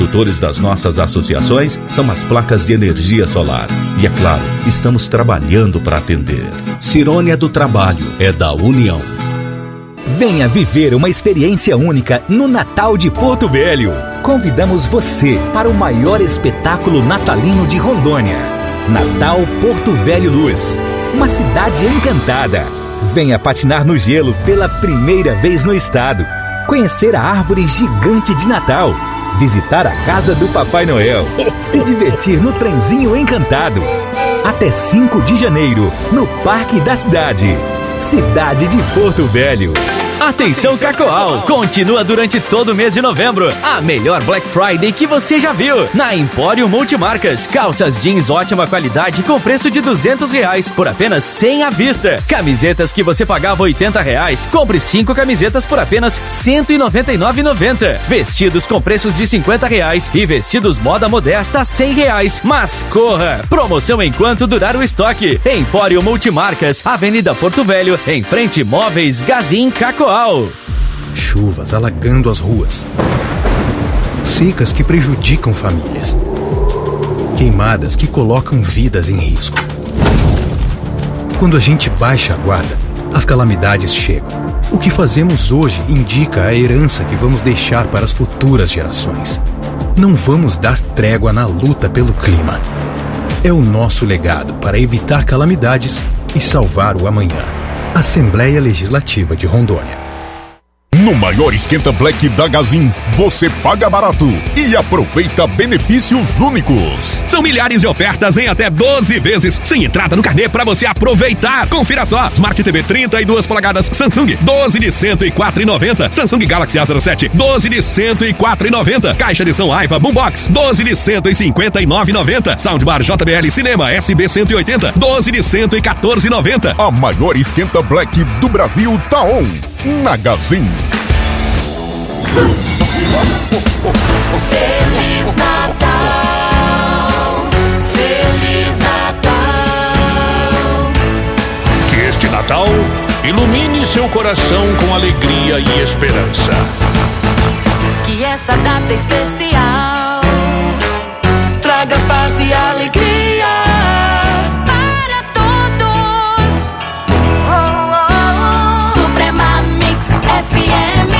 Produtores das nossas associações são as placas de energia solar. E é claro, estamos trabalhando para atender. Cirônia do Trabalho é da União. Venha viver uma experiência única no Natal de Porto Velho. Convidamos você para o maior espetáculo natalino de Rondônia. Natal Porto Velho Luz. Uma cidade encantada. Venha patinar no gelo pela primeira vez no estado. Conhecer a árvore gigante de Natal. Visitar a casa do Papai Noel. Se divertir no trenzinho encantado. Até 5 de janeiro, no Parque da Cidade. Cidade de Porto Velho. Atenção Cacoal! Continua durante todo o mês de novembro. A melhor Black Friday que você já viu. Na Empório Multimarcas. Calças jeans ótima qualidade com preço de R$200 por apenas 100 à vista. Camisetas que você pagava R$80. Compre 5 camisetas por apenas R$199,90. Vestidos com preços de R$50 e vestidos moda modesta R$100. Mas corra! Promoção enquanto durar o estoque. Empório Multimarcas, Avenida Porto Velho, em frente Móveis Gazin Cacoal. Chuvas alagando as ruas. Secas que prejudicam famílias. Queimadas que colocam vidas em risco. Quando a gente baixa a guarda, as calamidades chegam. O que fazemos hoje indica a herança que vamos deixar para as futuras gerações. Não vamos dar trégua na luta pelo clima. É o nosso legado para evitar calamidades e salvar o amanhã. Assembleia Legislativa de Rondônia. No maior esquenta Black da Gazin, você paga barato e aproveita benefícios únicos. São milhares de ofertas em até 12 vezes, sem entrada no carnê para você aproveitar. Confira só: Smart TV 32 polegadas Samsung, 12 de R$104,90. Samsung Galaxy A07, 12 de R$104,90. Caixa de som Aiva Boombox, 12 de R$159,90. Soundbar JBL Cinema SB 180, 12 de R$114,90. A maior esquenta Black do Brasil tá on na Gazin. Feliz Natal, Feliz Natal. Que este Natal ilumine seu coração com alegria e esperança. Que essa data especial traga paz e alegria para todos. Suprema Mix FM.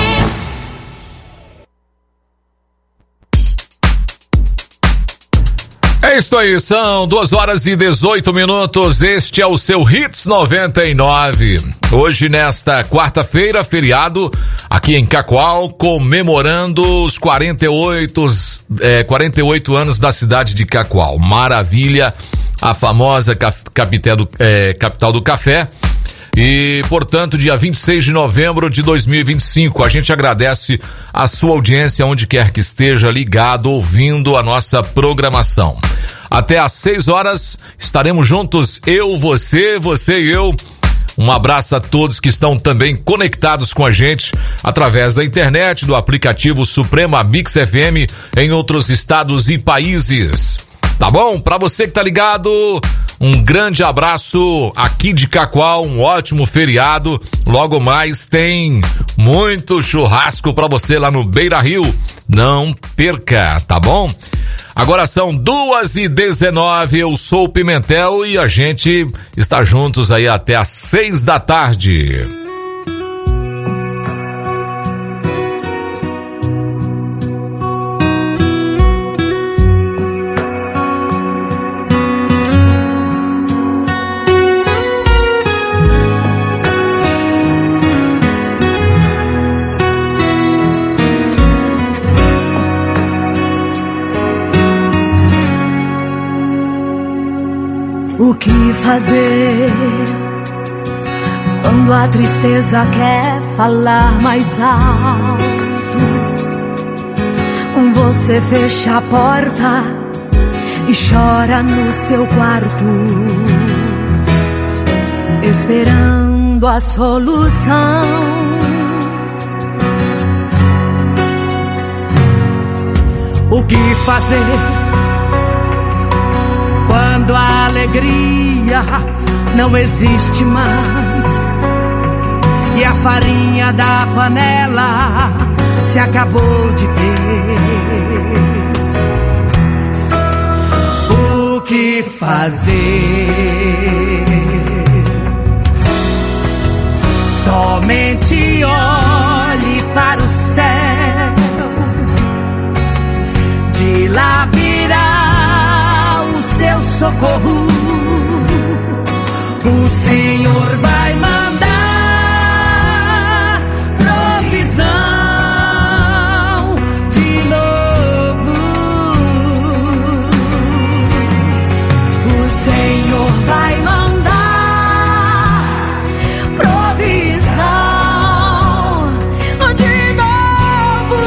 É isso aí, são 2h18. Este é o seu Hits 99. Hoje, nesta quarta-feira, feriado, aqui em Cacoal, comemorando os 48 anos da cidade de Cacoal. Maravilha, a famosa capital do café. E, portanto, dia 26 de novembro de 2025, a gente agradece a sua audiência onde quer que esteja ligado, ouvindo a nossa programação. Até às 6 horas estaremos juntos, eu, você e eu. Um abraço a todos que estão também conectados com a gente através da internet, do aplicativo Suprema Mix FM em outros estados e países. Tá bom? Pra você que tá ligado, um grande abraço aqui de Cacoal, um ótimo feriado. Logo mais tem muito churrasco pra você lá no Beira Rio. Não perca, tá bom? Agora são 2h19, eu sou o Pimentel e a gente está juntos aí até às 6 da tarde. O que fazer quando a tristeza quer falar mais alto? Você fecha a porta e chora no seu quarto, esperando a solução. O que fazer quando a alegria não existe mais e a farinha da panela se acabou de ver? que fazer. Somente olhe para o céu, de lá virá o seu socorro. O Senhor vai mandar provisão de novo. O Senhor vai mandar provisão de novo.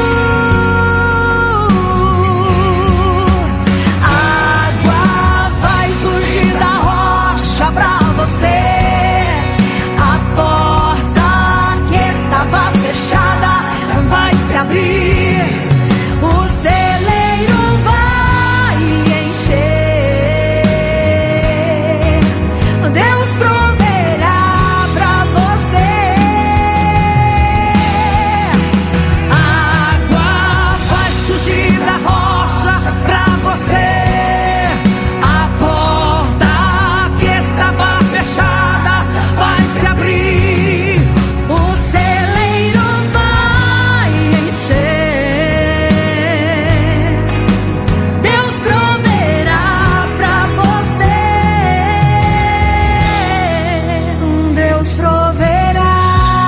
Água vai surgir da rocha pra você. A porta que estava fechada vai se abrir. O celeiro vai encher. Deus proverá pra você. Água vai surgir da rocha pra você. A porta que estava fechada vai se abrir. O celeiro vai encher. Deus proverá pra você. Deus proverá,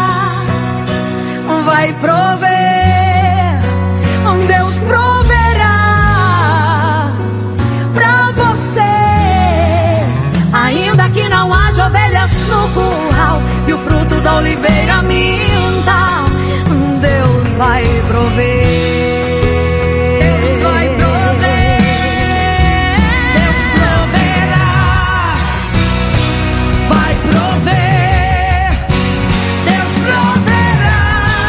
vai prover. Deus proverá pra você. Ainda que não haja ovelhas no curral e o fruto da oliveira minta, Deus vai prover. Deus vai prover. Deus proverá, vai prover. Deus proverá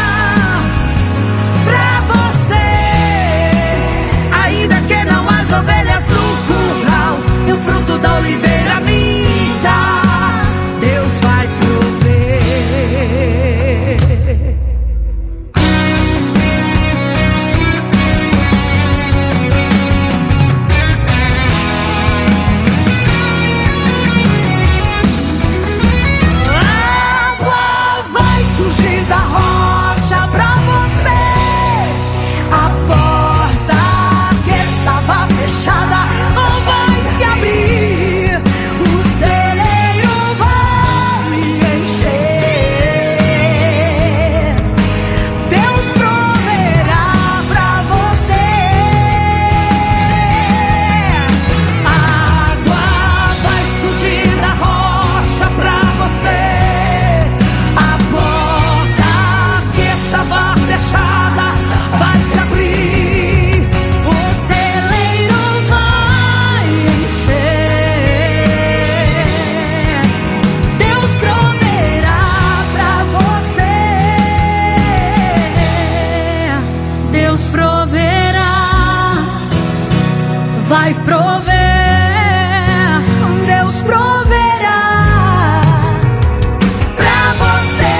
pra você. Ainda que não haja ovelhas no curral e o fruto da oliveira minta, Deus vai prover. Água vai surgir da rocha pra você. A porta que estava fechada vai se abrir. O celeiro vai encher. Deus proverá pra você. Água vai surgir da rocha pra você. A porta que estava fechada vai se abrir. O celeiro vai encher. Deus proverá pra você. Deus proverá, vai prover. Deus proverá pra você.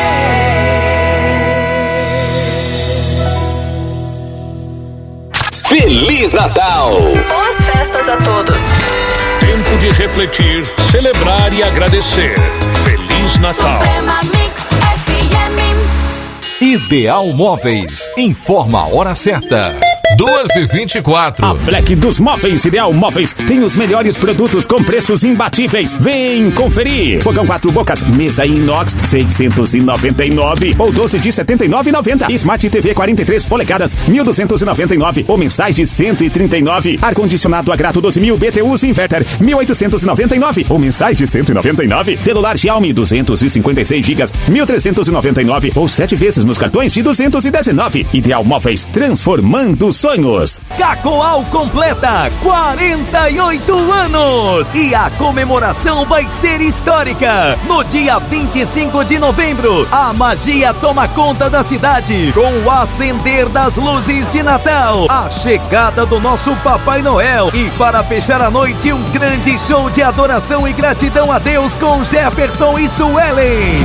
Feliz Natal! Boas festas a todos. Tempo de refletir, celebrar e agradecer. Feliz Natal. Suprema Mix FM. Ideal Móveis informa a hora certa. 2h24. A Black dos Móveis Ideal Móveis tem os melhores produtos com preços imbatíveis. Vem conferir. Fogão 4 bocas, mesa inox, 699 ou 12 de 79,90. Smart TV 43 polegadas, 1.299 ou mensais de 139. Ar-condicionado a grato 12.000 BTUs Inverter, 1.899 ou mensais de 199. Celular Xiaomi 256 GB, 1.399 ou 7 vezes nos cartões de 219. Ideal Móveis, transformando sonhos. Cacoal completa 48 anos e a comemoração vai ser histórica. No dia 25 de novembro, a magia toma conta da cidade com o acender das luzes de Natal, a chegada do nosso Papai Noel e, para fechar a noite, um grande show de adoração e gratidão a Deus com Jefferson e Suelen.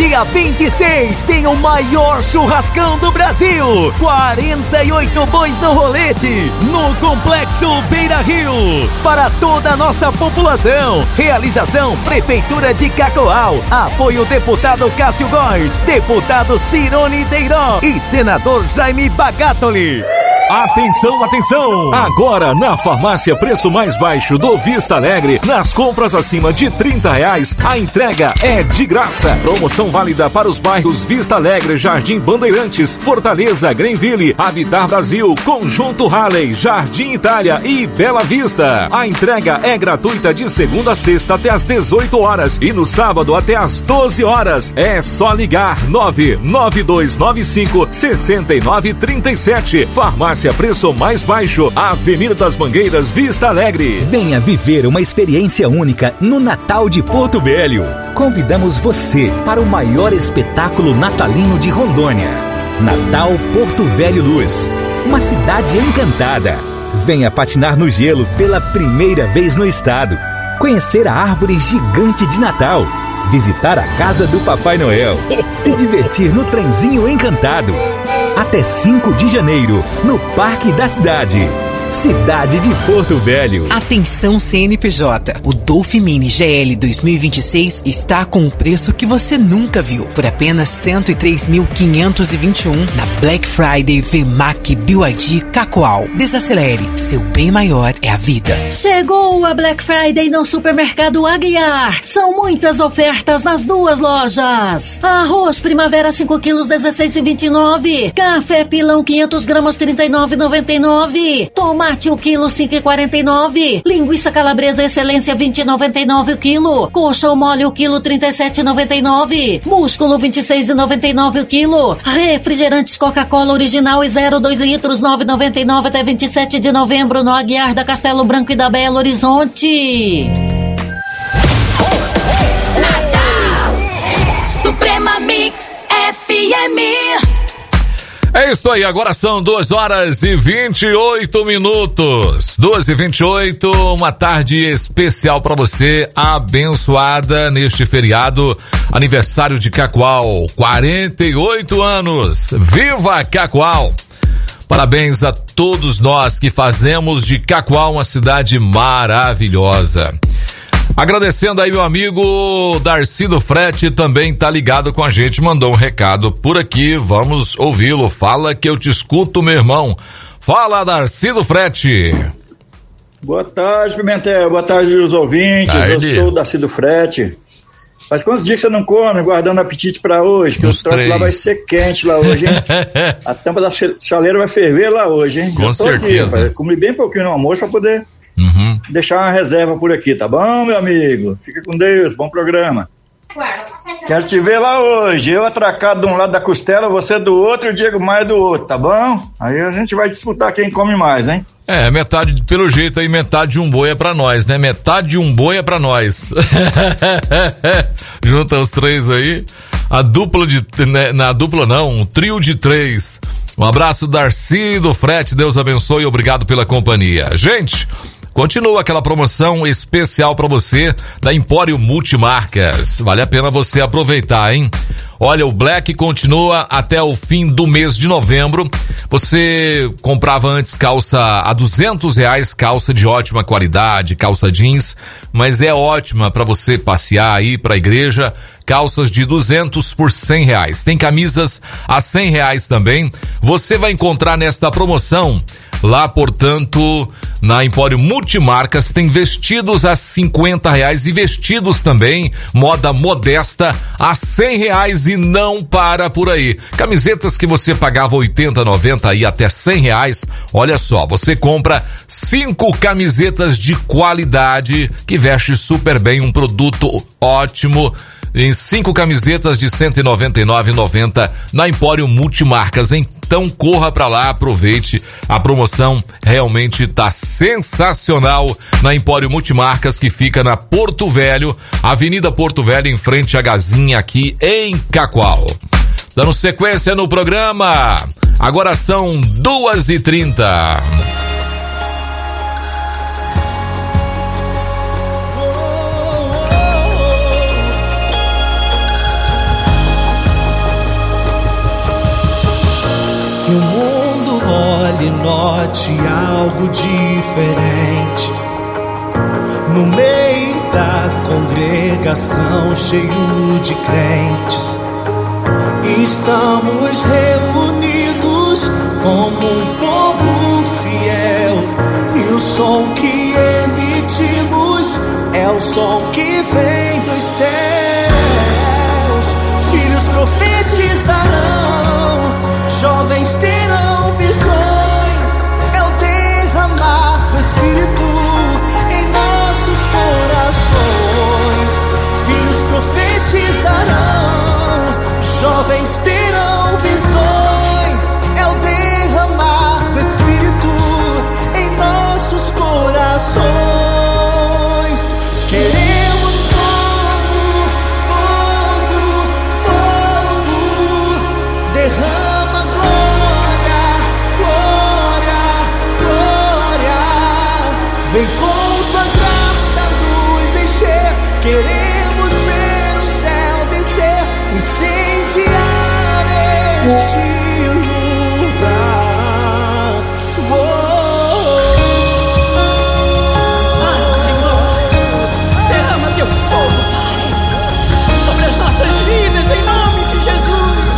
dia 26 tem o maior churrascão do Brasil. 48 bois no rolete, no Complexo Beira Rio. Para toda a nossa população. Realização Prefeitura de Cacoal. Apoio deputado Cássio Góes, deputado Cirone Deiró e senador Jaime Bagatoli. Atenção, atenção! Agora na farmácia Preço Mais Baixo do Vista Alegre, nas compras acima de R$30, a entrega é de graça. Promoção válida para os bairros Vista Alegre, Jardim Bandeirantes, Fortaleza, Greenville, Habitat Brasil, Conjunto Halley, Jardim Itália e Bela Vista. A entrega é gratuita de segunda a sexta até às 18 horas e no sábado até às 12 horas. É só ligar 99295-6937. Farmácia Preço Mais Baixo, Avenida das Mangueiras, Vista Alegre. Venha viver uma experiência única no Natal de Porto Velho. Convidamos você para o maior espetáculo natalino de Rondônia. Natal Porto Velho Luz, uma cidade encantada. Venha patinar no gelo pela primeira vez no estado. Conhecer a árvore gigante de Natal. Visitar a casa do Papai Noel. Se divertir no trenzinho encantado. Até 5 de janeiro, no Parque da Cidade. Cidade de Porto Velho. Atenção CNPJ, o Dolph Mini GL 2026 está com um preço que você nunca viu, por apenas 103.521 na Black Friday VMAC BYD Cacoal. Desacelere, seu bem maior é a vida. Chegou a Black Friday no Supermercado Aguiar. São muitas ofertas nas duas lojas. Arroz Primavera 5 quilos 16,29. Café Pilão 500 gramas 39,99. Tomate o quilo 5,49. Linguiça calabresa excelência 20,99 o quilo. Coxa ou mole o quilo 37,99. Músculo 26,99 o quilo. Refrigerantes Coca-Cola original e 0,2 litros 9,99 até 27 de novembro no Aguiar da Castelo Branco e da Belo Horizonte. Natal Suprema Mix FM. É isso aí, agora são 2h28. 2h28, uma tarde especial para você, abençoada neste feriado, aniversário de Cacoal, 48 anos, viva Cacoal! Parabéns a todos nós que fazemos de Cacoal uma cidade maravilhosa. Agradecendo aí meu amigo Darcy do Frete, também tá ligado com a gente, mandou um recado por aqui, vamos ouvi-lo. Fala que eu te escuto, meu irmão. Fala, Darcy do Frete. Boa tarde, Pimentel, boa tarde os ouvintes, eu sou o Darcy do Frete. Faz quantos dias que você não come, guardando apetite pra hoje, que o troço lá vai ser quente lá hoje, hein? A tampa da chaleira vai ferver lá hoje, hein? Com certeza. Aqui, comi bem pouquinho no almoço pra poder deixar uma reserva por aqui, tá bom, meu amigo? Fica com Deus, bom programa. Quero te ver lá hoje, eu atracado de um lado da costela, você do outro e o Diego mais do outro, tá bom? Aí a gente vai disputar quem come mais, hein? É, metade, pelo jeito aí, metade de um boi é pra nós, né? Metade de um boi é pra nós. Junta os três aí, a dupla de, né, na dupla não, um trio de três. Um abraço, Darcy do Frete, Deus abençoe e obrigado pela companhia. Gente, continua aquela promoção especial para você da Empório Multimarcas. Vale a pena você aproveitar, hein? Olha, o Black continua até o fim do mês de novembro. Você comprava antes calça a R$200, calça de ótima qualidade, calça jeans, mas é ótima para você passear aí pra igreja. Calças de 200 por R$100. Tem camisas a R$100 também. Você vai encontrar nesta promoção lá, portanto, na Empório Multimarcas, tem vestidos a R$50 e vestidos também, moda modesta, a R$100 e não para por aí. Camisetas que você pagava R$80, R$90 e até R$100, olha só, você compra 5 camisetas de qualidade que veste super bem, um produto ótimo, em 5 camisetas de R$199,90 na Empório Multimarcas. Então corra pra lá, aproveite, a promoção realmente tá sensacional na Empório Multimarcas, que fica na Porto Velho, Avenida Porto Velho, em frente à Gazinha, aqui em Cacoal. Dando sequência no programa, agora são 2h30. Que o mundo olhe e note algo diferente. No meio da congregação, cheio de crentes, estamos reunidos como um povo fiel. E o som que emitimos é o som que vem dos céus. Filhos profetizarão, jovens terão visões. É o derramar do Espírito em nossos corações. Filhos profetizarão, jovens terão visões. É o derramar do Espírito em nossos corações. Queremos fogo, fogo, fogo. Derrama glória, glória, glória. Vem com tua graça nos encher. Queremos ver o céu descer, incendiar este lugar. Ah, Senhor, derrama teu fogo, Pai, sobre as nossas vidas, em nome de Jesus.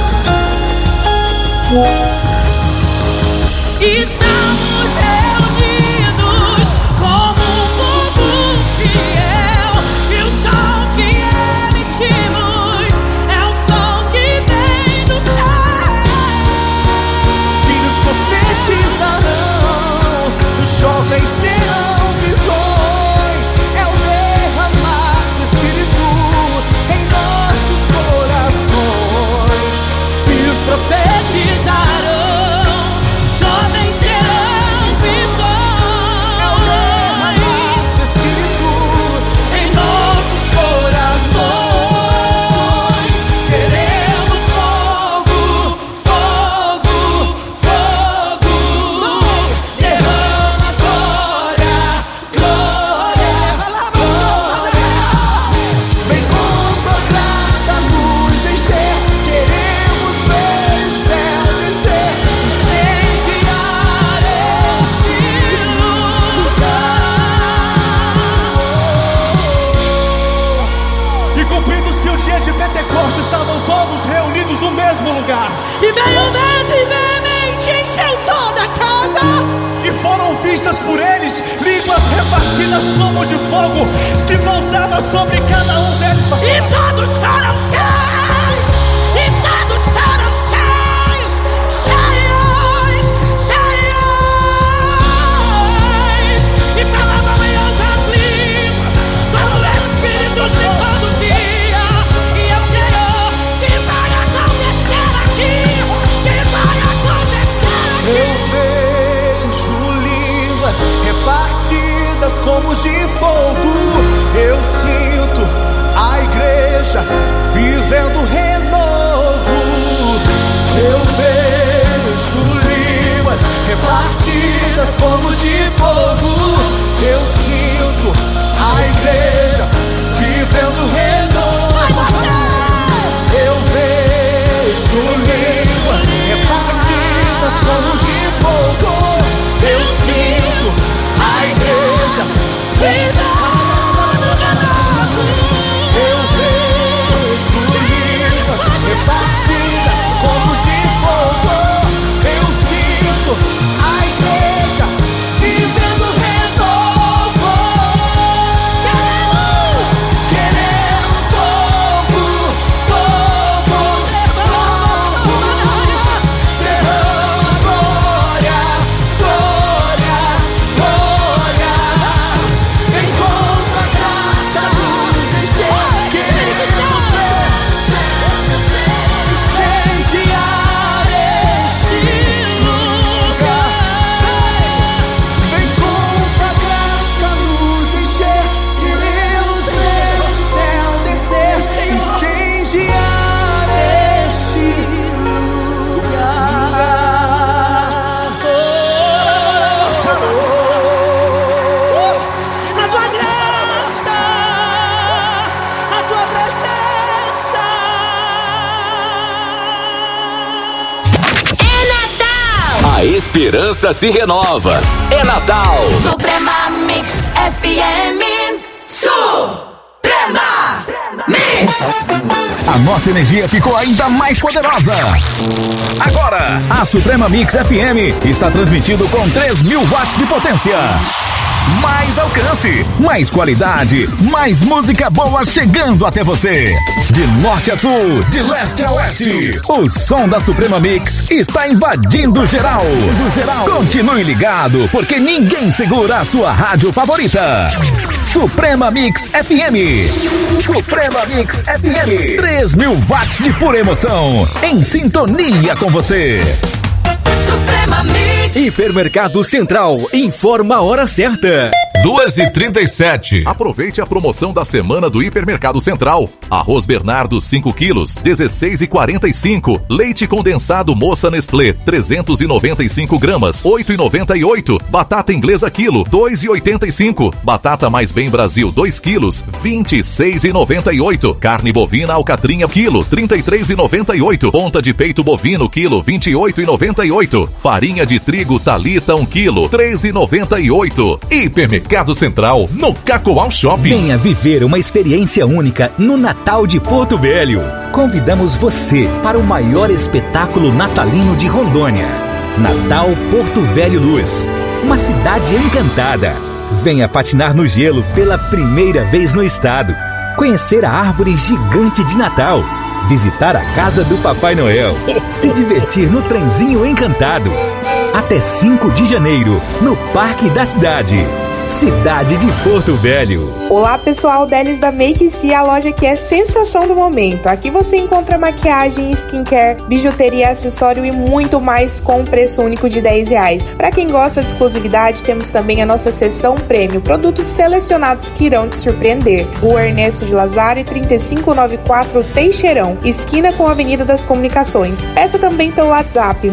Estamos reunidos como um povo fiel. E o som que emitimos é o som que vem do céu. Filhos profetizarão, os jovens terão visões. É o derramar do Espírito em nossos corações. Filhos profetizarão, jovens terão visões. É o derramar do Espírito em nossos corações. Queremos fogo, fogo, fogo. Derrama glória, glória, glória. Vem com tua graça nos encher. Queremos ver o céu descer, incendiar este lugar. E cumprindo-se o dia de Pentecostes, estavam todos reunidos no mesmo lugar. E veio um vento e veemente encheu toda a casa. E foram vistas por eles línguas repartidas como de fogo, que pousava sobre cada um deles. E todos foram cheios, e todos foram cheios, cheios, cheios. E falavam em outras línguas, como o Espírito te conduzia. E eu creio que vai acontecer aqui, que vai acontecer aqui. Eu vejo línguas repartidas como de fogo. Eu sinto a igreja vivendo renovo. Eu vejo línguas repartidas como de fogo. Eu sinto a igreja vivendo renovo. Eu vejo línguas repartidas como de fogo. Eu sinto a igreja vivendo renovo. Eu vejo línguas A esperança se renova. É Natal. Suprema Mix FM. Suprema Mix. A nossa energia ficou ainda mais poderosa. Agora, a Suprema Mix FM está transmitindo com 3.000 watts de potência. Mais alcance, mais qualidade, mais música boa chegando até você. De norte a sul, de leste a oeste, o som da Suprema Mix está invadindo geral. Continue ligado, porque ninguém segura a sua rádio favorita. Suprema Mix FM. Suprema Mix FM. 3.000 watts de pura emoção, em sintonia com você. Suprema Mix. Hipermercado Central informa a hora certa. 2h37. Aproveite a promoção da semana do Hipermercado Central. Arroz Bernardo 5 quilos, 16,45. Leite condensado Moça Nestlé, 395 gramas, 8,98. Batata inglesa quilo, 2,85. Batata Mais Bem Brasil 2 quilos, 26,98. Carne bovina alcatrinha quilo, 33,98. Ponta de peito bovino quilo, 28,98. Farinha de trigo Thalita 1 quilo, 3,98. Hipermercado Central, no Cacoal Shopping. Venha viver uma experiência única no Natal de Porto Velho. Convidamos você para o maior espetáculo natalino de Rondônia. Natal Porto Velho Luz. Uma cidade encantada. Venha patinar no gelo pela primeira vez no estado. Conhecer a árvore gigante de Natal. Visitar a casa do Papai Noel. Se divertir no trenzinho encantado. Até 5 de janeiro, no Parque da Cidade. Cidade de Porto Velho. Olá pessoal, Delis da Make C, a loja que é sensação do momento. Aqui você encontra maquiagem, skincare, bijuteria, acessório e muito mais com um preço único de R$10. Para quem gosta de exclusividade, temos também a nossa seção prêmio, produtos selecionados que irão te surpreender. Rua Ernesto de Lazari, 3594 Teixeirão, esquina com a Avenida das Comunicações. Peça também pelo WhatsApp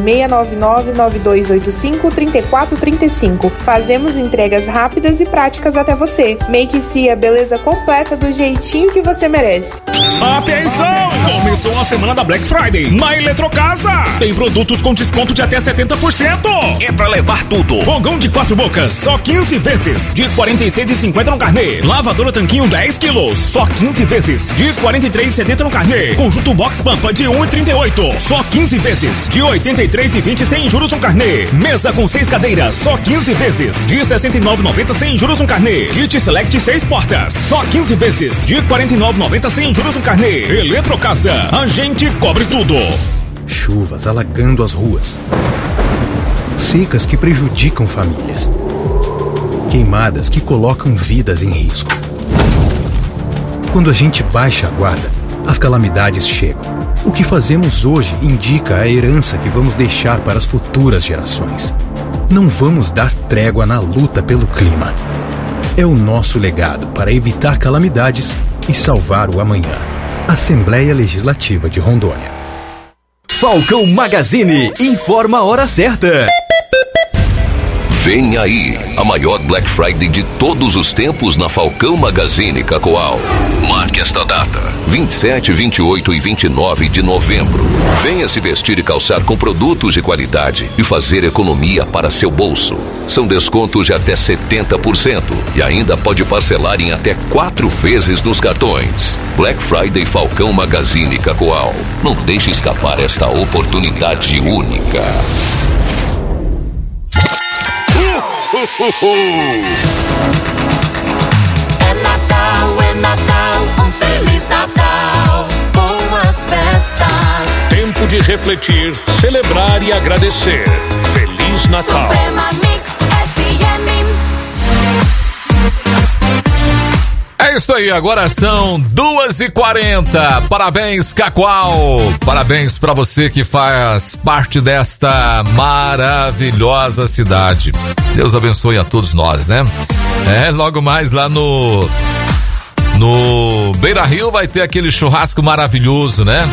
699-9285-3435. Fazemos entregas rápidas e práticas até você. Make C, a beleza completa do jeitinho que você merece. Atenção! Começou a semana da Black Friday na Eletrocasa. Tem produtos com desconto de até 70%. É pra levar tudo. Fogão de 4 bocas, só 15 vezes. De R$ 46,50 no carnê. Lavadora Tanquinho 10 quilos, só 15 vezes. De R$ 43,70 no carnê. Conjunto Box Pampa de R$ 1,38, só 15 vezes. De R$ 83,20 sem juros no carnê. Mesa com 6 cadeiras, só 15 vezes. De R$ 69,90 sem juros no carnê. Kit Select 6 portas, só 15 vezes. De R$ 49,90 sem juros no carnê. Eletrocasa, a gente cobre tudo. Chuvas alagando as ruas. Secas que prejudicam famílias. Queimadas que colocam vidas em risco. Quando a gente baixa a guarda, as calamidades chegam. O que fazemos hoje indica a herança que vamos deixar para as futuras gerações. Não vamos dar trégua na luta pelo clima. É o nosso legado para evitar calamidades e salvar o amanhã. Assembleia Legislativa de Rondônia. Falcão Magazine informa a hora certa. Vem aí, a maior Black Friday de todos os tempos na Falcão Magazine Cacoal. Marque esta data, 27, 28 e 29 de novembro. Venha se vestir e calçar com produtos de qualidade e fazer economia para seu bolso. São descontos de até 70% e ainda pode parcelar em até 4 vezes nos cartões. Black Friday Falcão Magazine Cacoal. Não deixe escapar esta oportunidade única. É Natal, um Feliz Natal, boas festas. Tempo de refletir, celebrar e agradecer. Feliz Natal. Suprema Mix FM. É isso aí, agora são 2h40. Parabéns, Cacoal. Parabéns pra você que faz parte desta maravilhosa cidade. Deus abençoe a todos nós, né? Logo mais lá no Beira Rio vai ter aquele churrasco maravilhoso, né?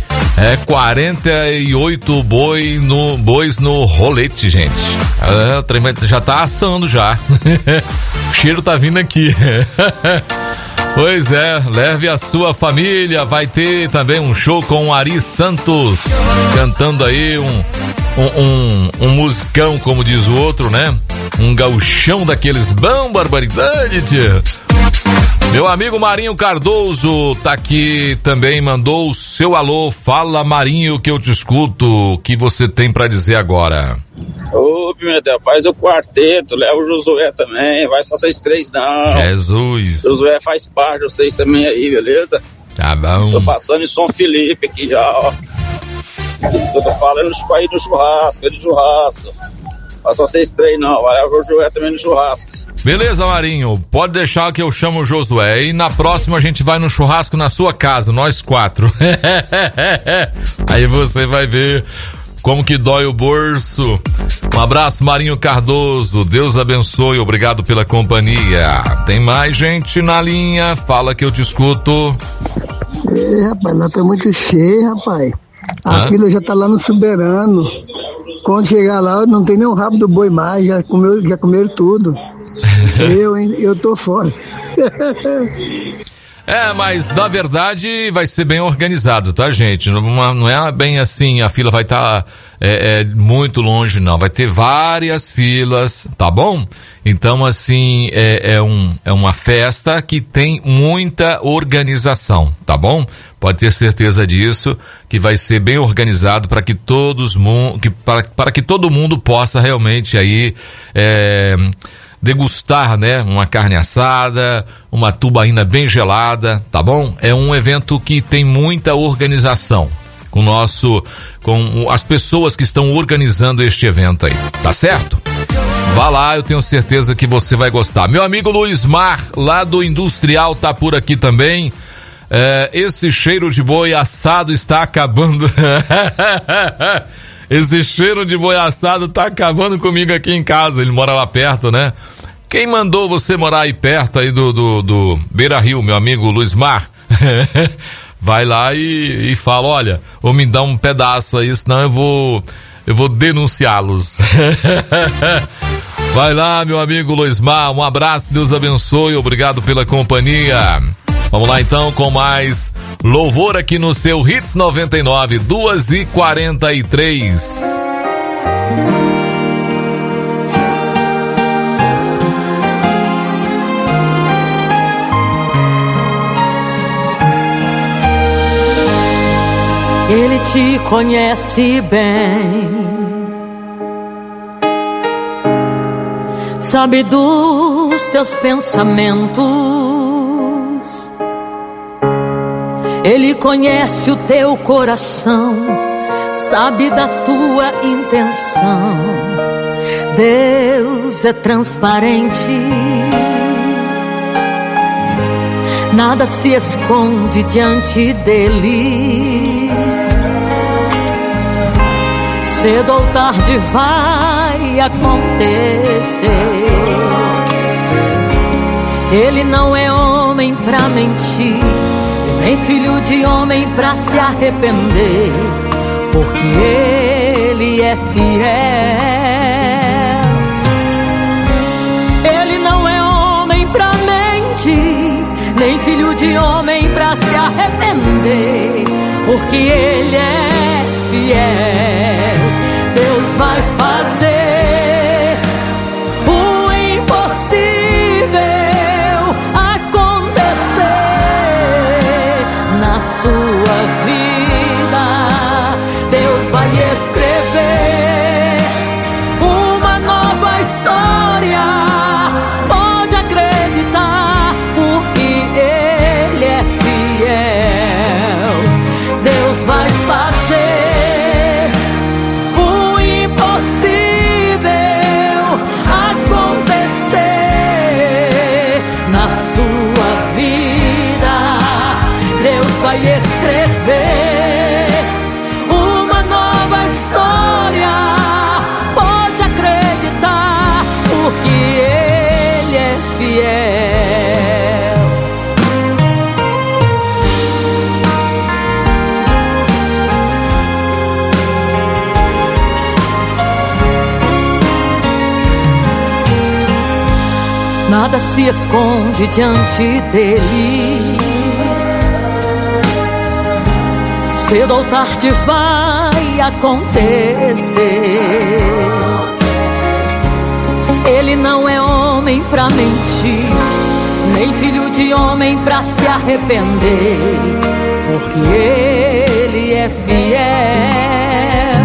48 bois no rolete, gente. O trem já tá assando já. O cheiro tá vindo aqui. Pois é, leve a sua família. Vai ter também um show com o Ari Santos cantando aí um musicão, como diz o outro, né? Um gauchão daqueles, bom, barbaridade, tia. Meu amigo Marinho Cardoso tá aqui também, mandou o seu alô. Fala, Marinho, que eu te escuto. O que você tem pra dizer agora? Ô, Pimentel, faz o quarteto, leva o Josué também, vai só vocês três não. Jesus. Josué faz parte de vocês também aí, beleza? Tá bom. Tô passando em São Felipe aqui já, ó. Isso que eu tô falando aí do churrasco, Vai só vocês três não, vai levar o Josué também no churrasco. Beleza, Marinho, pode deixar que eu chamo o Josué e na próxima a gente vai no churrasco na sua casa, nós 4. Aí você vai ver como que dói o bolso. Um abraço, Marinho Cardoso, Deus abençoe, obrigado pela companhia. Tem mais gente na linha, fala que eu te escuto. Rapaz, lá tá muito cheio, rapaz. A fila já tá lá no Soberano. Quando chegar lá, não tem nem um rabo do boi mais, já comeram tudo. Eu tô fora. Mas na verdade vai ser bem organizado, tá, gente? Não é bem assim, a fila vai estar muito longe, não. Vai ter várias filas, tá bom? Então, assim, é uma festa que tem muita organização, tá bom? Pode ter certeza disso, que vai ser bem organizado para que para que todo mundo possa realmente aí degustar, né, uma carne assada, uma tubaína bem gelada, tá bom? É um evento que tem muita organização com as pessoas que estão organizando este evento aí, tá certo? Vá lá, eu tenho certeza que você vai gostar. Meu amigo Luiz Mar, lá do Industrial, tá por aqui também. Esse cheiro de boi assado está acabando. Esse cheiro de boi assado tá acabando comigo aqui em casa. Ele mora lá perto, né? Quem mandou você morar aí perto aí do Beira Rio, meu amigo Luiz Mar? Vai lá e fala, olha, vou me dar um pedaço aí, senão eu vou denunciá-los. Vai lá, meu amigo Luiz Mar, um abraço, Deus abençoe, obrigado pela companhia. Vamos lá então com mais louvor aqui no seu Hits 99, 2h43. Ele te conhece bem, sabe dos teus pensamentos. Ele conhece o teu coração, sabe da tua intenção. Deus é transparente, nada se esconde diante dele. Cedo ou tarde vai acontecer. Ele não é homem pra mentir, nem filho de homem pra se arrepender, porque ele é fiel. Ele não é homem pra mentir, nem filho de homem pra se arrepender, porque ele é fiel. Deus vai fazer o impossível acontecer na sua vida. Deus vai escrever uma nova história. Pode acreditar, porque ele é fiel. Deus vai fazer o impossível acontecer na sua vida. Deus vai escrever uma nova história. Pode acreditar, porque ele é fiel. Nada se esconde diante dele. Cedo ou tarde vai vai acontecer. Ele não é homem pra mentir, nem filho de homem pra se arrepender, porque Ele é fiel.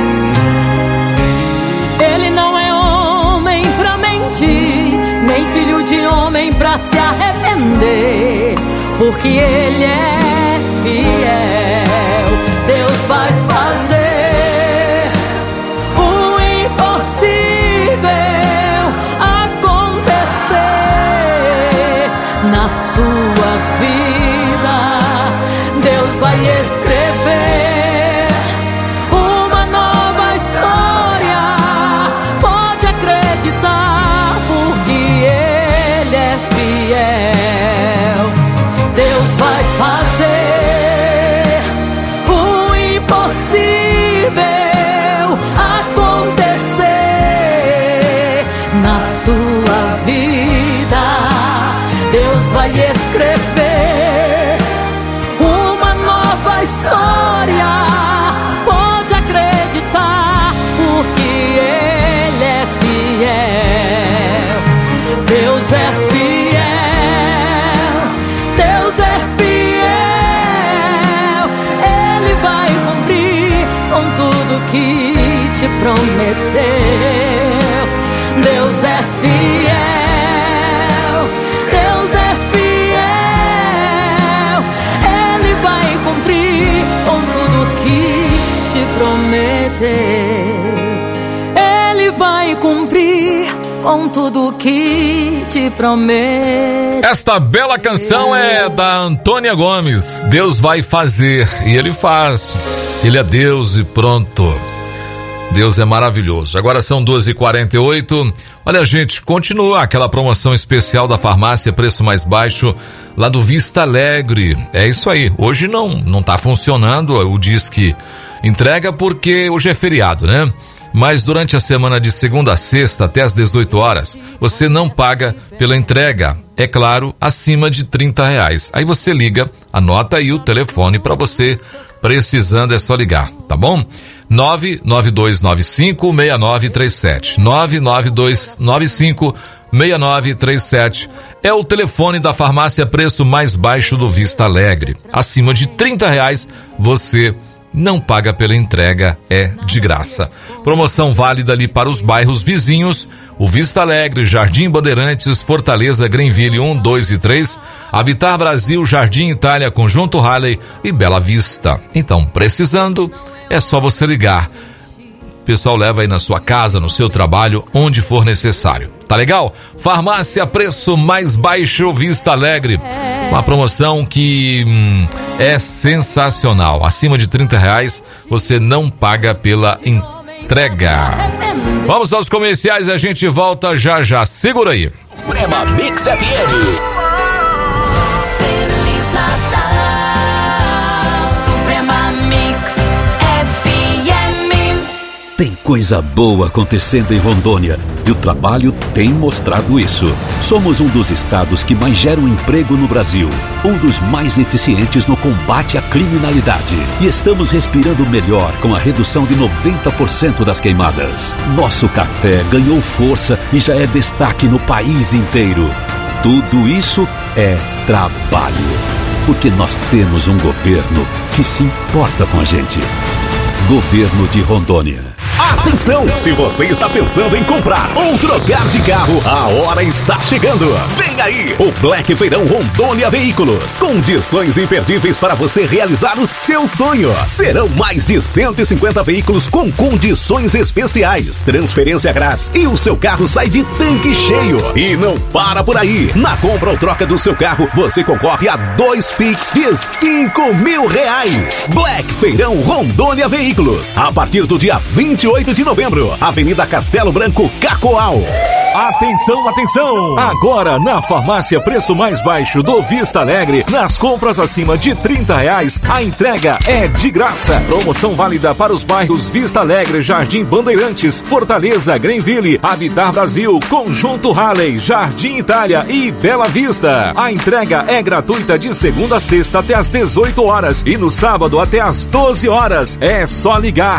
Ele não é homem pra mentir, nem filho de homem pra se arrepender, porque Ele é fiel. Deus vai fazer o impossível acontecer na sua vida. Deus vai escrever uma nova história. Pode acreditar, porque Ele é fiel. Deus vai fazer o impossível acontecer na sua vida. Deus vai escrever uma nova história. Pode acreditar, porque Ele é fiel. Deus é fiel. Deus é fiel. Ele vai cumprir com tudo que te prometeu. Deus é fiel. Deus é fiel. Ele vai cumprir com tudo que te prometeu. Ele vai cumprir com tudo que te prometeu. Esta bela canção é da Antônia Gomes. Deus vai fazer, e Ele faz. Ele é Deus e pronto. Deus é maravilhoso. Agora são 12h48. Olha, gente, continua aquela promoção especial da farmácia Preço Mais Baixo lá do Vista Alegre. É isso aí. Hoje não tá funcionando o Disque Entrega porque hoje é feriado, né? Mas durante a semana de segunda a sexta até às 18 horas, você não paga pela entrega. É claro, acima de R$30. Aí você liga, anota aí o telefone para você, precisando é só ligar, tá bom? 99295-6937. 99295-6937 é o telefone da farmácia Preço Mais Baixo do Vista Alegre. Acima de R$30 você não paga pela entrega, é de graça. Promoção válida ali para os bairros vizinhos: o Vista Alegre, Jardim Bandeirantes, Fortaleza, Greenville 1, 2 e 3, Habitar Brasil, Jardim Itália, Conjunto Halley e Bela Vista. Então, precisando, é só você ligar. O pessoal leva aí na sua casa, no seu trabalho, onde for necessário. Tá legal? Farmácia Preço Mais Baixo Vista Alegre. Uma promoção que é sensacional. Acima de R$30 você não paga pela entrega. Vamos aos comerciais e a gente volta já já. Segura aí. Suprema Mix FM. Feliz Natal, Suprema Mix FM. Tem coisa boa acontecendo em Rondônia e o trabalho tem mostrado isso. Somos um dos estados que mais geram emprego no Brasil, um dos mais eficientes no combate à criminalidade. E estamos respirando melhor com a redução de 90% das queimadas. Nosso café ganhou força e já é destaque no país inteiro. Tudo isso é trabalho, porque nós temos um governo que se importa com a gente. Governo de Rondônia. Atenção! Se você está pensando em comprar ou trocar de carro, a hora está chegando. Vem aí o Black Feirão Rondônia Veículos. Condições imperdíveis para você realizar o seu sonho. Serão mais de 150 veículos com condições especiais, transferência grátis e o seu carro sai de tanque cheio. E não para por aí. Na compra ou troca do seu carro, você concorre a 2 Pix de R$5.000. Black Feirão Rondônia Veículos. A partir do dia 28 de novembro, Avenida Castelo Branco, Cacoal. Atenção, atenção! Agora na farmácia Preço Mais Baixo do Vista Alegre, nas compras acima de R$30, a entrega é de graça. Promoção válida para os bairros Vista Alegre, Jardim Bandeirantes, Fortaleza, Greenville, Habitar Brasil, Conjunto Halley, Jardim Itália e Bela Vista. A entrega é gratuita de segunda a sexta até às 18 horas e no sábado até às 12 horas. É só ligar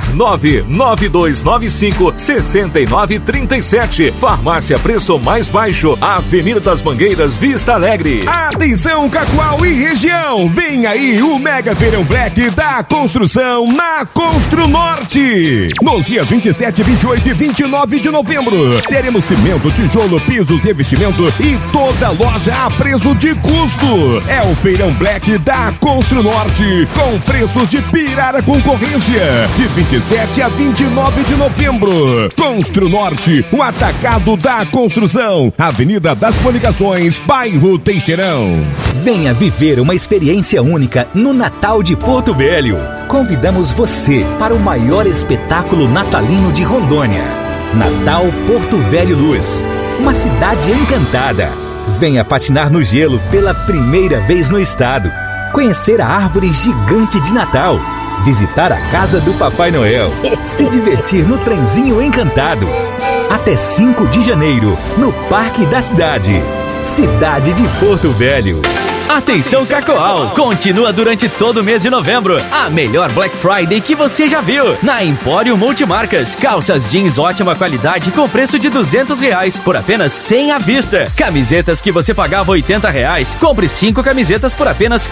99295-6937. Farmácia Preço Mais Baixo, Avenida das Mangueiras, Vista Alegre. Atenção, Cacoal e região! Vem aí o Mega Feirão Black da construção na Constru Norte. Nos dias 27, 28 e 29 de novembro, teremos cimento, tijolo, pisos, revestimento e toda loja a preço de custo. É o Feirão Black da Constru Norte, com preços de pirar a concorrência, de 27 a 29 de novembro. Constru Norte, o atacado da construção, Avenida das Coligações, bairro Teixeirão. Venha viver uma experiência única no Natal de Porto Velho. Convidamos você para o maior espetáculo natalino de Rondônia. Natal Porto Velho Luz, uma cidade encantada. Venha patinar no gelo pela primeira vez no estado, conhecer a árvore gigante de Natal, visitar a casa do Papai Noel, se divertir no trenzinho encantado. Até 5 de janeiro, no Parque da Cidade. Cidade de Porto Velho. Atenção, Cacoal! Continua durante todo o mês de novembro a melhor Black Friday que você já viu na Empório Multimarcas. Calças jeans ótima qualidade com preço de R$200 por apenas 100 à vista. Camisetas que você pagava R$80, compre 5 camisetas por apenas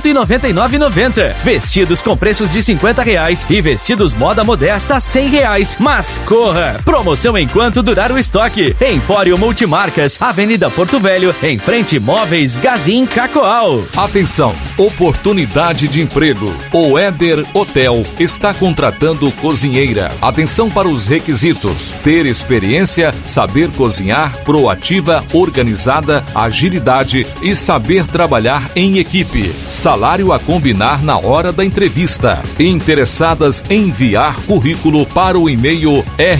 R$199,90. Vestidos com preços de R$50 e vestidos moda modesta R$100. Mas corra! Promoção enquanto durar o estoque. Empório Multimarcas, Avenida Porto Velho, em frente Móveis Gazin Cacoal. Atenção, oportunidade de emprego. O Éder Hotel está contratando cozinheira. Atenção para os requisitos: ter experiência, saber cozinhar, proativa, organizada, agilidade e saber trabalhar em equipe. Salário a combinar na hora da entrevista. Interessadas em enviar currículo para o e-mail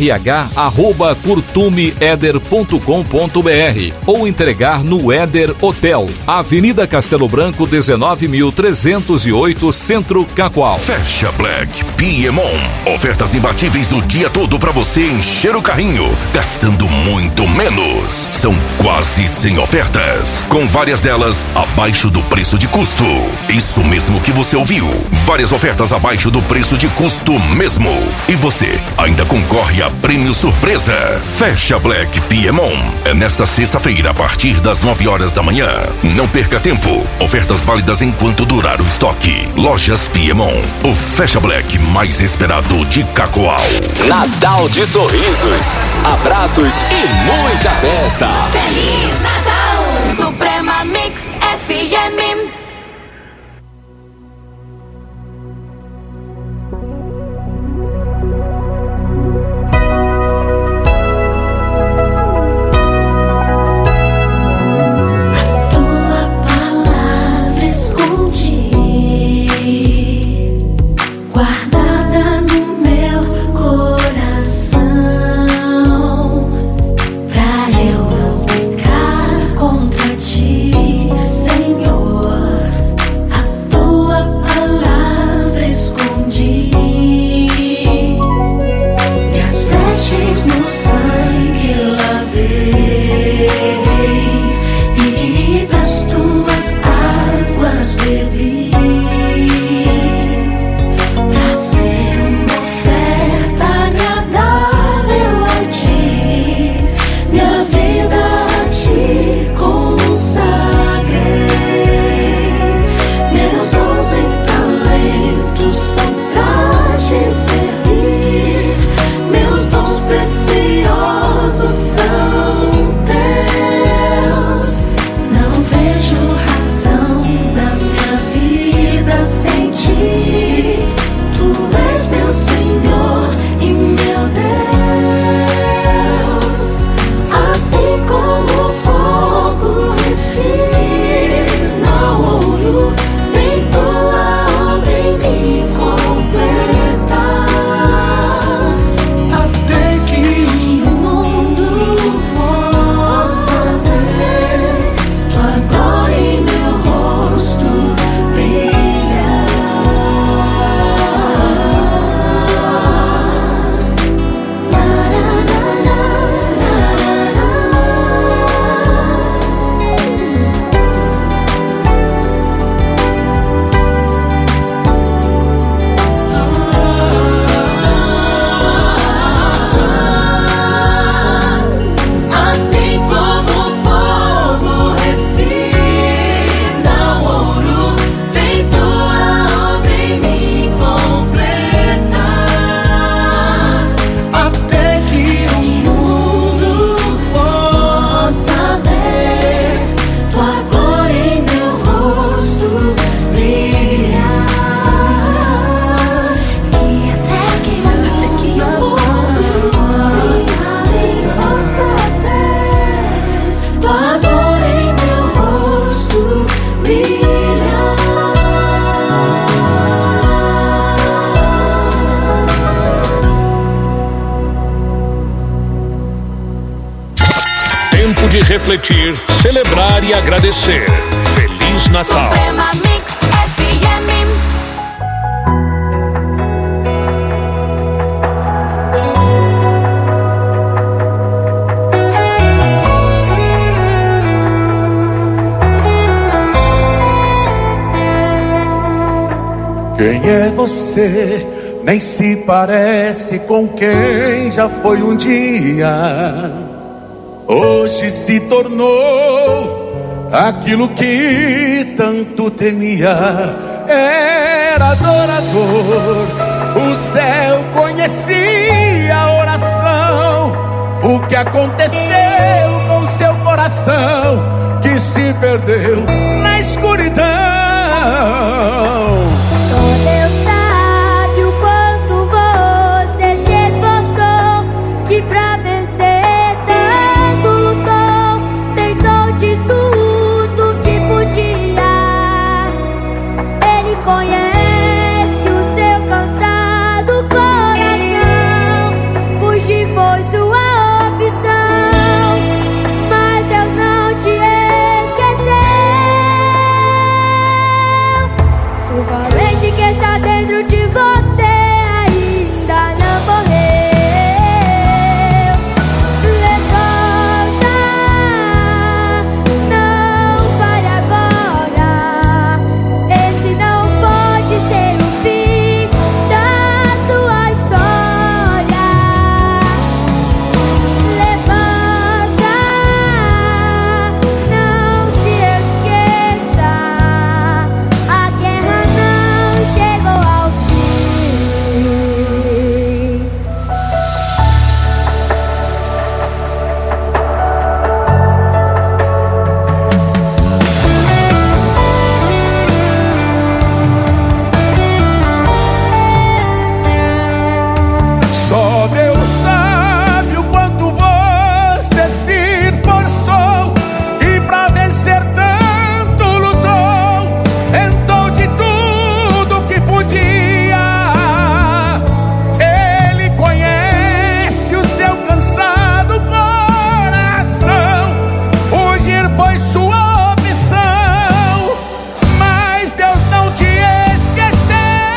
rh@curtumeeder.com.br ou entregar no Éder Hotel, Avenida Castelo Branco, 19.308, Centro Cacoal. Fecha Black Piemon. Ofertas imbatíveis o dia todo para você encher o carrinho, gastando muito menos. São quase 100 ofertas, com várias delas abaixo do preço de custo. Isso mesmo que você ouviu. Várias ofertas abaixo do preço de custo mesmo. E você ainda concorre a prêmio surpresa. Fecha Black Piemon. É nesta sexta-feira, a partir das 9 horas da manhã. Não perca tempo. Ofertas válidas enquanto durar o estoque. Lojas Piemon. O Fecha Black mais esperado de Cacoal. Natal de sorrisos, abraços e muita festa. Feliz Natal, Suprema Mix FM. Guardada no meu coração, pra eu não pecar contra ti, Senhor. tempo de refletir, celebrar e agradecer. Feliz Natal. Suprema Mix FM. Quem é você? Nem se parece com quem já foi um dia. Hoje se tornou aquilo que tanto temia. Era adorador, o céu conhecia a oração. O que aconteceu com seu coração que se perdeu na escuridão? Deus sabe o quanto você se esforçou, que pra vencer tanto lutou, tentou de tudo que podia. Ele conhece o seu cansado coração. Fugir foi sua opção, mas Deus não te esqueceu. O valente que está dentro de você ainda não morreu. Levanta, não pare agora. Esse não pode ser o fim da sua história. Levanta, não se esqueça. A guerra não chegou ao fim. Só Deus sabe o quanto você se esforçou, e pra vencer tanto lutou, tentou de tudo que podia. Ele conhece o seu cansado coração. Fugir foi sua opção, mas Deus não te esqueceu.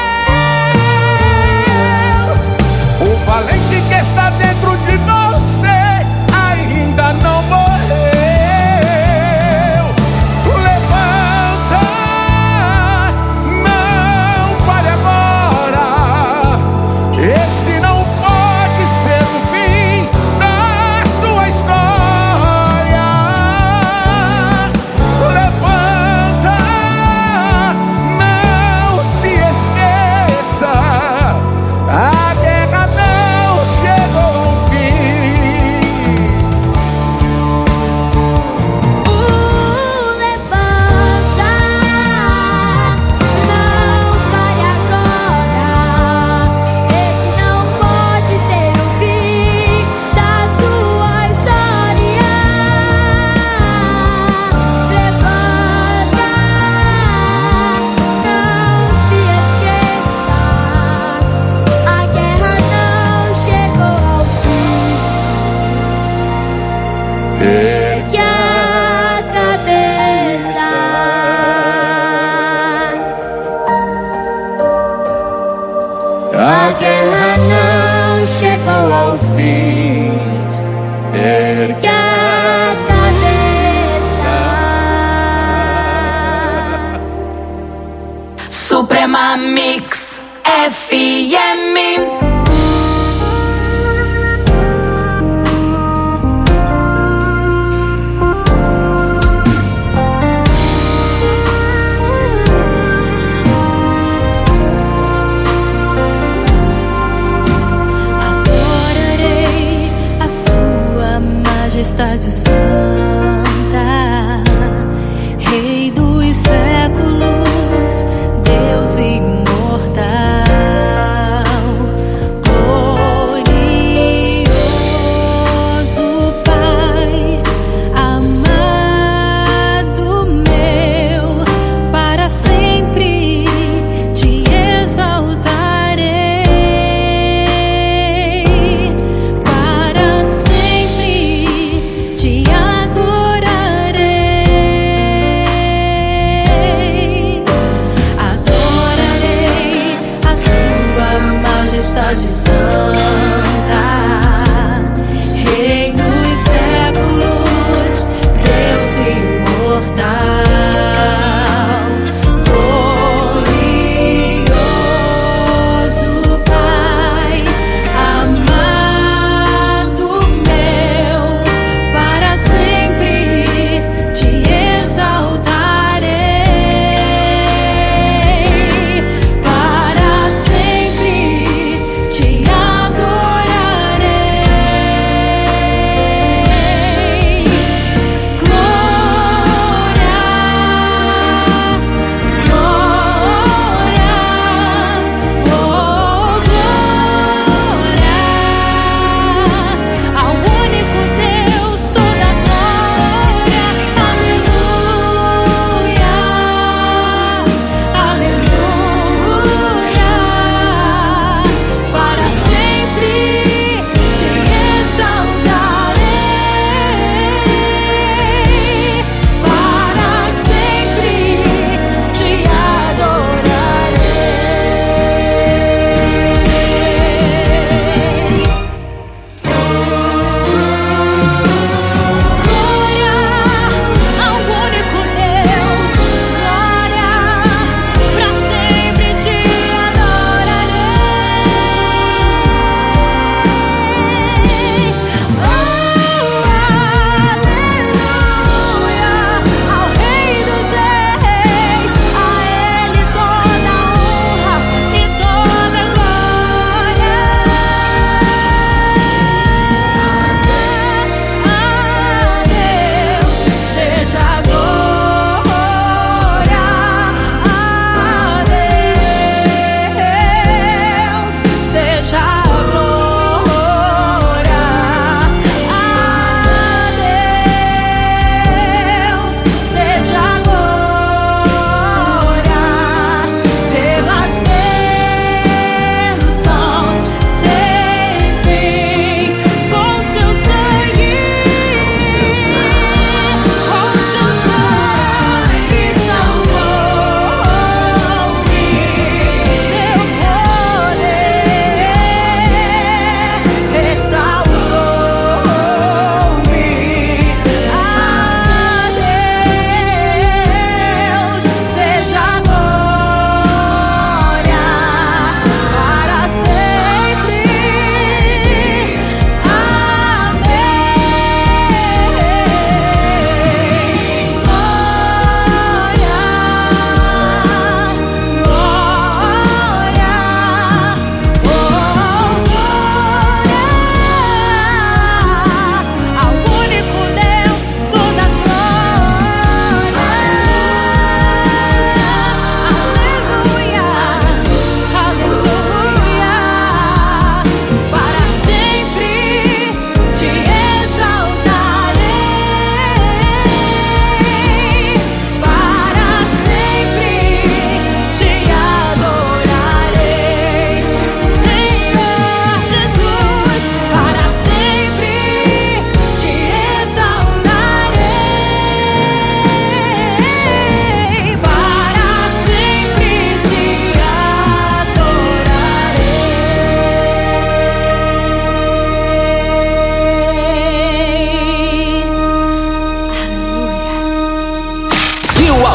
O valente que está dentro de você ainda não morreu. Levanta, não pare agora. Esse não pode ser o fim da sua história. Levanta, não se esqueça. A guerra não chegou ao fim. Levanta, não pare agora. Esse não pode ser o fim da sua história. Levanta, não se esqueça. A guerra não chegou ao fim. Ergue a cabeça. A guerra não chegou ao fim. Ergue a cabeça. Suprema Mix FM. Adorarei a sua majestade santa, Rei dos séculos, Deus imortal, glorioso Pai, amado meu, para sempre te exaltarei, para sempre te adorarei.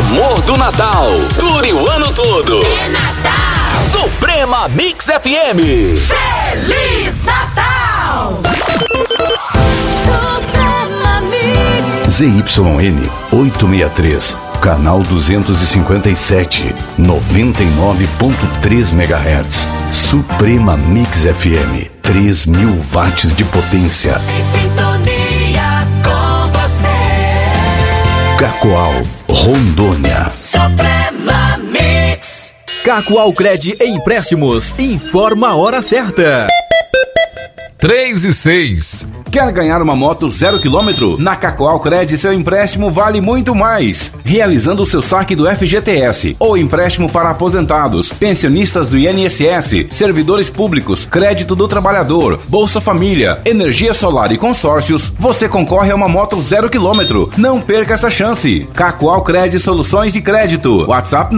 amor do Natal dure o ano todo. É Natal. Suprema Mix FM. Feliz Natal. Suprema Mix. ZYN 863, canal 257, 99.3 MHz. Suprema Mix FM, 3.000 watts de potência. Em sintonia com você. Cacoal, Rondônia. Suprema Mix. Cacoal Cred Empréstimos. Informa a hora certa. 3:06. Quer ganhar uma moto 0 km? Na Cacoal Cred, seu empréstimo vale muito mais. Realizando o seu saque do FGTS ou empréstimo para aposentados, pensionistas do INSS, servidores públicos, crédito do trabalhador, Bolsa Família, energia solar e consórcios, você concorre a uma moto 0 km. Não perca essa chance. Cacoal Cred Soluções de Crédito. WhatsApp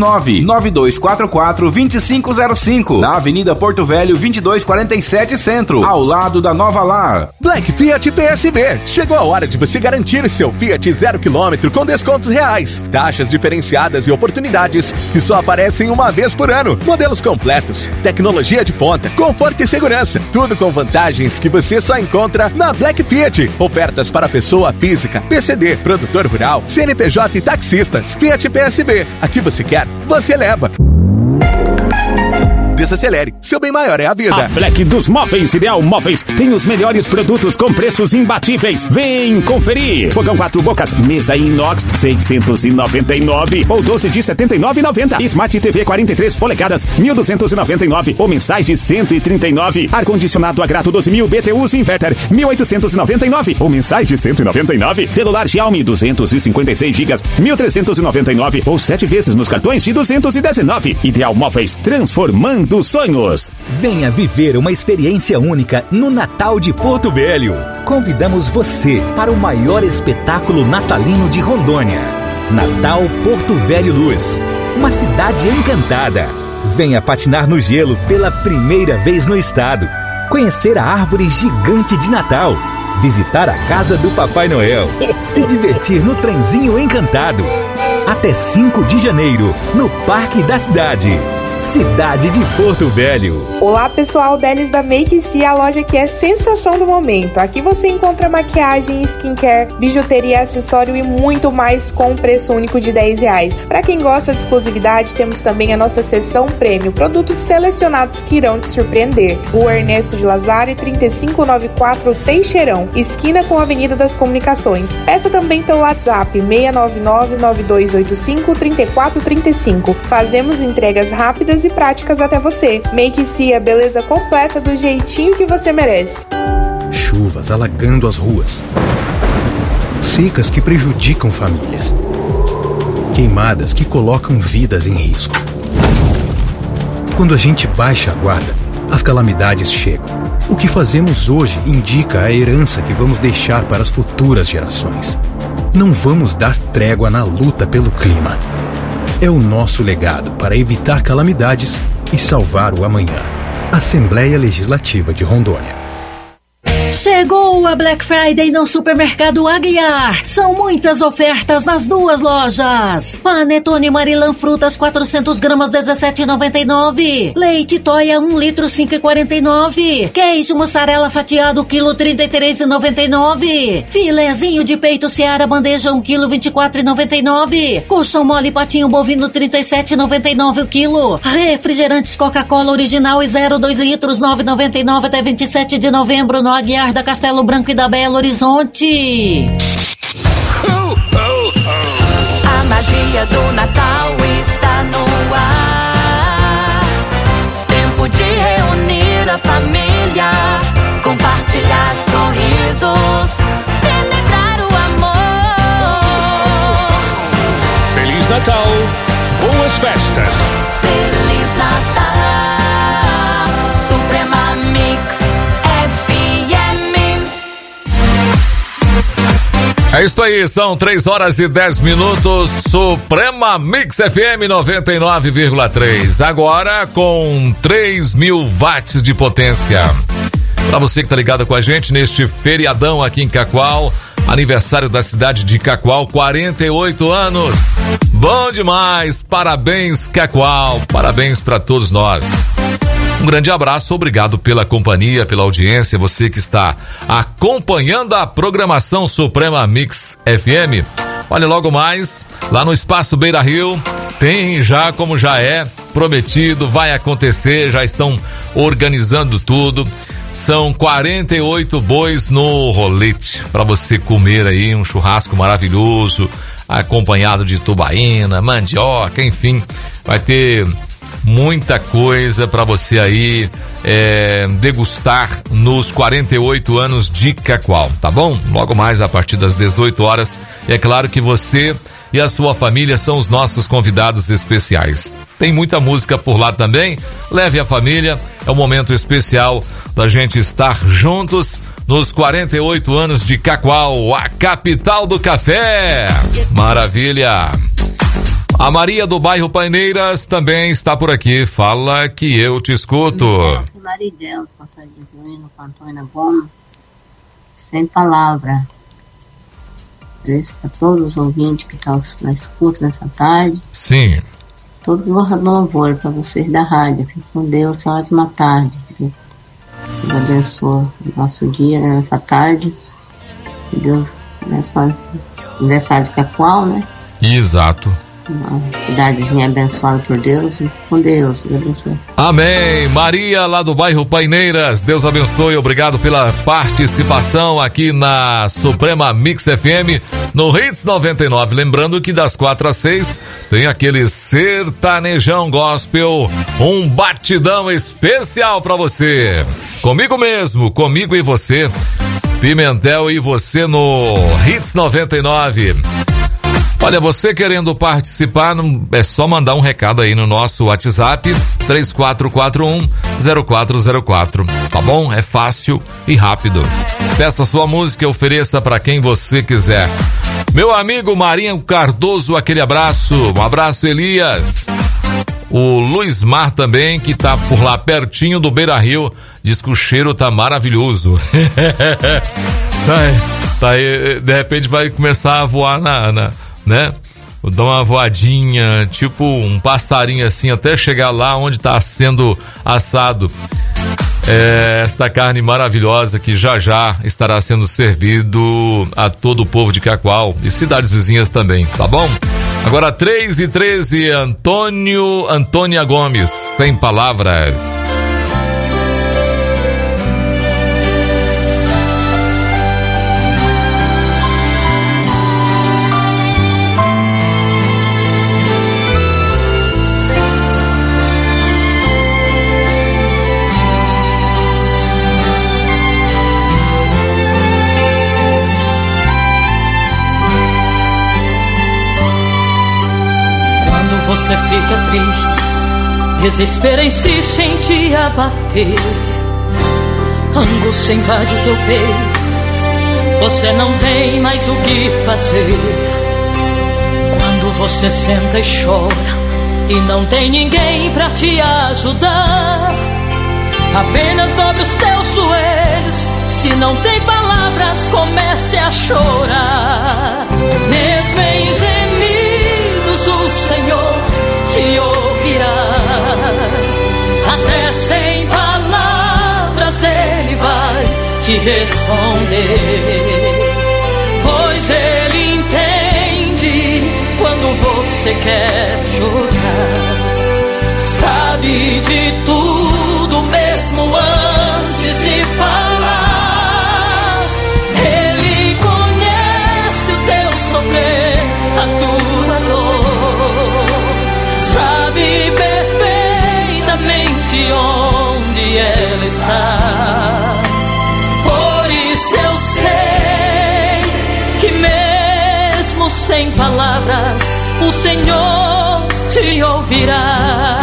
99244-2505. Na Avenida Porto Velho 2247 Centro, ao lado da Nova Lar. Black Fiat PSB. Chegou a hora de você garantir seu Fiat 0 km com descontos reais, taxas diferenciadas e oportunidades que só aparecem uma vez por ano. Modelos completos, tecnologia de ponta, conforto e segurança. Tudo com vantagens que você só encontra na Black Fiat. Ofertas para pessoa física, PCD, produtor rural, CNPJ e taxistas. Fiat PSB. Aqui você quer, você leva. Desacelere, seu bem maior é a vida. A Black dos Móveis Ideal Móveis tem os melhores produtos com preços imbatíveis. Vem conferir. Fogão 4 bocas, mesa inox, 699 ou 12 de 79,90. Smart TV 43 polegadas, 1.299 ou mensais de 139. Ar-condicionado a grato 12.000 BTUs Inverter, 1.899 ou mensais de 199. Celular Xiaomi 256 GB, 1.399 ou 7 vezes nos cartões de 219. Ideal Móveis, transformando dos sonhos. Venha viver uma experiência única no Natal de Porto Velho. Convidamos você para o maior espetáculo natalino de Rondônia. Natal Porto Velho Luz. Uma cidade encantada. Venha patinar no gelo pela primeira vez no estado. Conhecer a árvore gigante de Natal. Visitar a casa do Papai Noel. Se divertir no trenzinho encantado. Até 5 de janeiro, no Parque da Cidade. Cidade de Porto Velho. Olá pessoal, Delis da Make Si, a loja que é sensação do momento. Aqui você encontra maquiagem, skincare, bijuteria, acessório e muito mais com um preço único de R$10. Para quem gosta de exclusividade, temos também a nossa seção prêmio, produtos selecionados que irão te surpreender. Rua Ernesto de Lazari, 3594 Teixeirão, esquina com a Avenida das Comunicações. Peça também pelo WhatsApp 699-9285-3435. Fazemos entregas rápidas e práticas até você. Make Si, a beleza completa do jeitinho que você merece. Chuvas alagando as ruas. Secas que prejudicam famílias. Queimadas que colocam vidas em risco. Quando a gente baixa a guarda, as calamidades chegam. O que fazemos hoje indica a herança que vamos deixar para as futuras gerações. Não vamos dar trégua na luta pelo clima. É o nosso legado para evitar calamidades e salvar o amanhã. Assembleia Legislativa de Rondônia. Chegou a Black Friday no Supermercado Aguiar. São muitas ofertas nas duas lojas. Panetone Marilã Frutas 400 gramas 17,99. Leite Toia 1 litro 5,49. Queijo mussarela fatiado quilo 33,99. Filezinho de peito Seara bandeja 1 quilo 24,99. Colchão mole patinho bovino 37,99 o quilo. Refrigerantes Coca-Cola original e 0,2 litros 9,99 até 27 de novembro no Aguiar da Castelo Branco e da Belo Horizonte. A magia do Natal está no ar. Tempo de reunir a família, compartilhar sorrisos, celebrar o amor. Feliz Natal, boas festas. Feliz Natal, Suprema Mix. É isso aí, são 3h10, Suprema Mix FM 99,3. Agora com 3.000 watts de potência. Para você que tá ligado com a gente neste feriadão aqui em Cacoal, Aniversário da cidade de Cacoal, 48 anos. Bom demais, parabéns Cacoal, parabéns para todos nós. Um grande abraço, obrigado pela companhia, pela audiência, você que está acompanhando a programação Suprema Mix FM. Olha, logo mais, lá no Espaço Beira Rio, tem já, como já é prometido, vai acontecer, já estão organizando tudo. São 48 bois no rolete para você comer aí um churrasco maravilhoso, acompanhado de tubaína, mandioca, enfim, vai ter muita coisa para você aí degustar nos 48 anos de Cacoal, tá bom? Logo mais a partir das 18 horas. E é claro que você e a sua família são os nossos convidados especiais. Tem muita música por lá também. Leve a família, é um momento especial da gente estar juntos nos 48 anos de Cacoal, a capital do café. Maravilha! A Maria do bairro Paineiras também está por aqui. Fala que eu te escuto. Marideus, Costa de Bueno, Antônia Bom, sem palavra. Agradeço para todos os ouvintes que estão na escuta nessa tarde. Sim. Todo louvor para vocês da rádio. Fique com Deus, uma ótima tarde. Deus abençoe o nosso dia, né, nessa tarde. Deus, aniversário de Cacoal, né? Exato. Uma cidadezinha abençoada por Deus, com Deus, Deus abençoe. Amém. Maria, lá do bairro Paineiras, Deus abençoe, obrigado pela participação aqui na Suprema Mix FM, no Hits 99. Lembrando que das 4 às 6 tem aquele sertanejão gospel, um batidão especial pra você. Comigo mesmo, comigo e você, Pimentel e você no Hits 99. Olha, você querendo participar, é só mandar um recado aí no nosso WhatsApp 3441-0404, tá bom? É fácil e rápido. Peça sua música e ofereça para quem você quiser. Meu amigo Marinho Cardoso, aquele abraço. Um abraço, Elias. O Luiz Mar também, que tá por lá pertinho do Beira Rio, diz que o cheiro tá maravilhoso. Tá aí, de repente vai começar a voar né? Dar uma voadinha, tipo um passarinho assim, até chegar lá onde está sendo assado esta carne maravilhosa que já estará sendo servido a todo o povo de Cacoal e cidades vizinhas também, tá bom? Agora 3:13, Antônia Gomes, sem palavras. Você fica triste, desespero insiste em te abater, angústia invade o teu peito, você não tem mais o que fazer. Quando você senta e chora e não tem ninguém pra te ajudar, apenas dobre os teus joelhos, se não tem palavras comece a chorar. Mesmo em gemidos o Senhor te ouvirá, até sem palavras Ele vai te responder, pois Ele entende quando você quer chorar, sabe de tudo mesmo antes de falar, Ele conhece o teu sofrer, a tua dor, sabe perfeitamente onde ela está. Por isso eu sei que mesmo sem palavras o Senhor te ouvirá.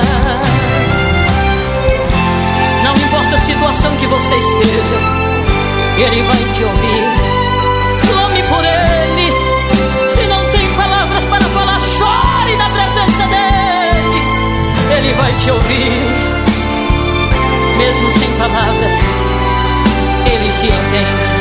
Não importa a situação que você esteja, Ele vai te ouvir. Clame por Ele. Se não tem palavras para falar, chore na presença dEle. Ele vai te ouvir. Mesmo sem palavras, Ele te entende.